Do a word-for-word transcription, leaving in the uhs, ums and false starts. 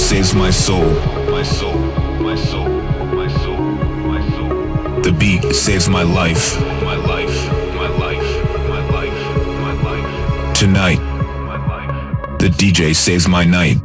saves my soul. My soul, my soul, my soul, my soul. The beat saves my life. My life, my life, my life, my life. Tonight, the D J saves my night.